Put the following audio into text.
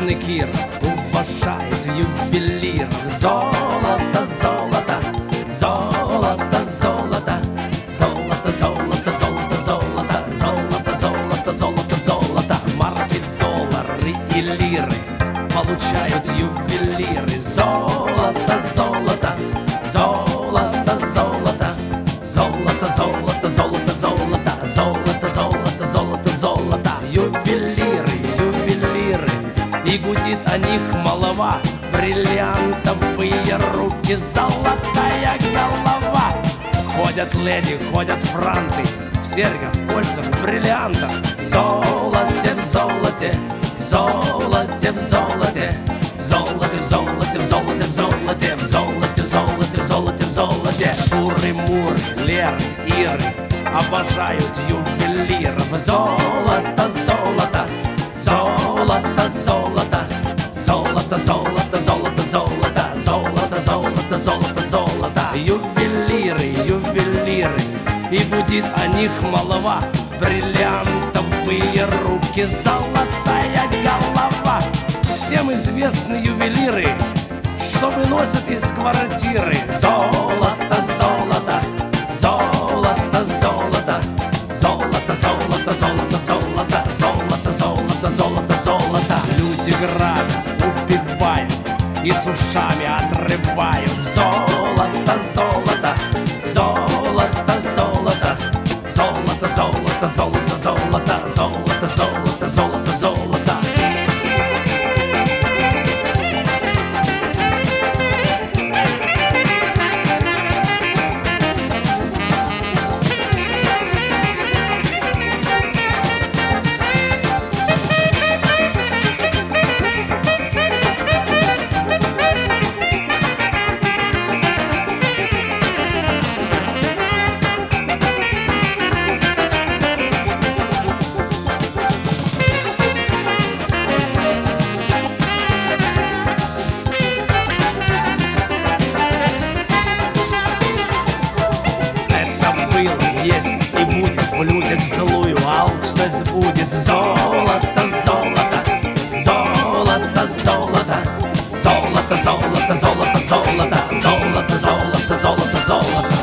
маникир уважает ювелиров. Золото, золото, золото, золото, золото, золото, золото, золото, золото, золото, золото, золото. Марки, доллары и лиры получают ювелиры. Золото, золото, золото, золото, золото, золото, золото, золото, золото, золото, золото, золото. Ювелиры, ювелиры, и гудит о них молва. Бриллиантовые руки, золотая голова. Ходят леди, ходят франты в серьгах, в кольцах, в бриллиантах. В золоте, в золоте, в золоте, в золоте, в золоте, в золоте, в золоте, в золоте, в золоте, в золоте, в золоте, в золоте. Шуры, муры, Леры, Иры обожают ювелиров. Золото, золото, золото, золото, золото, золото, золото, золото, золото, золото, золото, золото. Ювелиры, ювелиры, и гудит о них молва. Бриллиантовые руки, золотая голова. Всем известны ювелиры, что выносят из квартиры. Золото, золото, золото, золото, золото, золото, золото, золото, золото, золото, золото, золото. Люди грабят, убивают и с ушами отрывают. Золото, золото, золото, золото, золото, золото, золото, золото, золото, золото, золото, золото. Есть и будет в людях злую алчность будет. Золото, золото, золото, золото, золото, золото, золото, золото, золото, золото, золото, золото.